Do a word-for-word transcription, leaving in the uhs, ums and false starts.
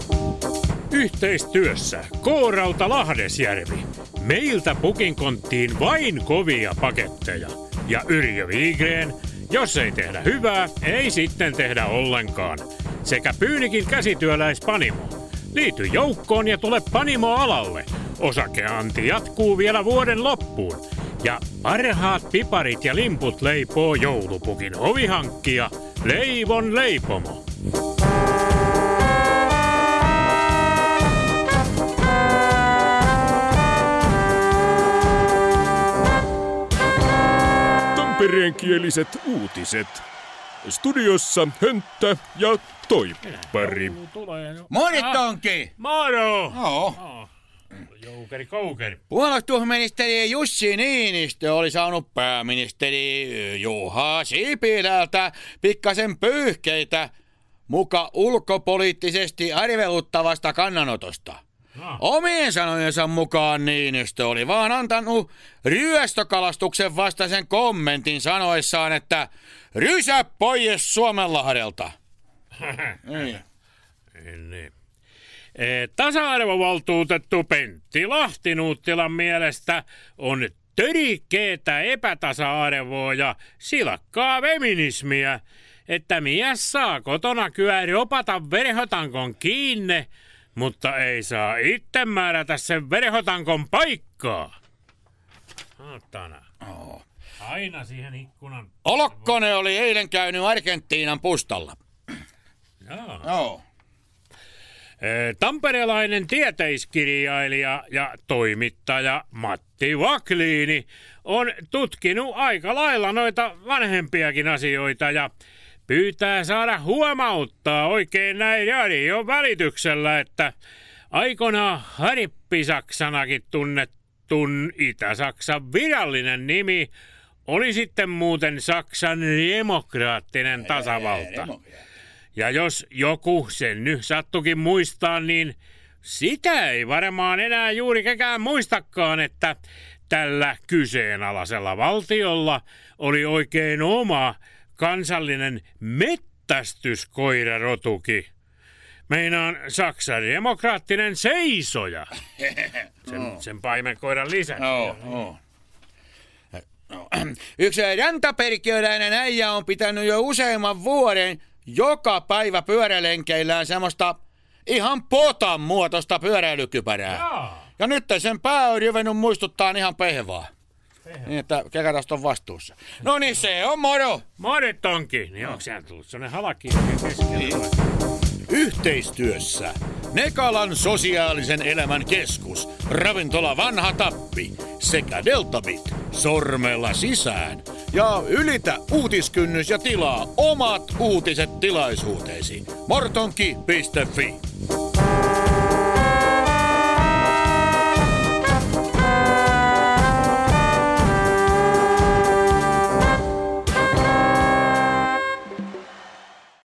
Yhteistyössä K-Rauta Lahdesjärvi. Meiltä pukinkonttiin vain kovia paketteja. Ja Yrjö Viigren, jos ei tehdä hyvää, ei sitten tehdä ollenkaan. Sekä Pyynikin käsityöläispanimo. Liity joukkoon ja tule panimo-alalle. Osakeanti jatkuu vielä vuoden loppuun. Ja parhaat piparit ja limput leipoo joulupukin ovihankkija Leivon leipomo. Tampereenkieliset uutiset. Studiossa Hönttä ja Toippari. Moritonki! Moro! Joo. Joukeri koukeri. Puolustusministeri Jussi Niinistö oli saanut pääministeri Juha Sipilältä pikkasen pyyhkeitä muka ulkopoliittisesti arveluttavasta kannanotosta. No. Omien sanojensa mukaan Niinistö oli vaan antanut ryöstökalastuksen vastaisen kommentin sanoessaan, että rysä pois Suomenlahdelta. niin. niin. Tasa-arvovaltuutettu Pentti Lahti-Nuuttilan mielestä on törikeetä epätasa-arvoa ja silakkaa feminismiä, että mies saa kotona kyllä ropata verhotankon kiinni, mutta ei saa itse määrätä sen verhotankon paikkaa. Ottana. Oh. Aina siihen ikkunan... Olokkonen oli eilen käynyt Argentiinan pustalla. Joo. Joo. Tamperelainen tieteiskirjailija ja toimittaja Matti Vakliini on tutkinut aika lailla noita vanhempiakin asioita ja pyytää saada huomauttaa oikein näin radion välityksellä, että aikoinaan Harippisaksanakin tunnetun Itä-Saksan virallinen nimi oli sitten muuten Saksan demokraattinen tasavalta. Ja jos joku sen nyt sattukin muistaa, niin sitä ei varmaan enää juuri kekään muistakaan, että tällä kyseenalaisella valtiolla oli oikein oma kansallinen mettästyskoirarotuki. Meinaan Saksan demokraattinen seisoja. Sen, sen paimenkoiran lisäksi. No, no. No. Yksi rantaperkiöläinen äijä on pitänyt jo useamman vuoden joka päivä pyörälenkeillään semmoista ihan potan muotoista pyöräilykypärää. Jaa. Ja nyt sen pää on ruvennut muistuttaa ihan pehvaa. Niin, että kekä tästä on vastuussa. No niin, se on moro! Moritonki! Niin onko sehän tullut sellainen halaki keskellä? Niin. Yhteistyössä Nekalan sosiaalisen elämän keskus, ravintola Vanha Tappi sekä Deltabit sormella sisään. Ja ylitä uutiskynnys ja tilaa omat uutiset tilaisuuteesi. mortonki piste fi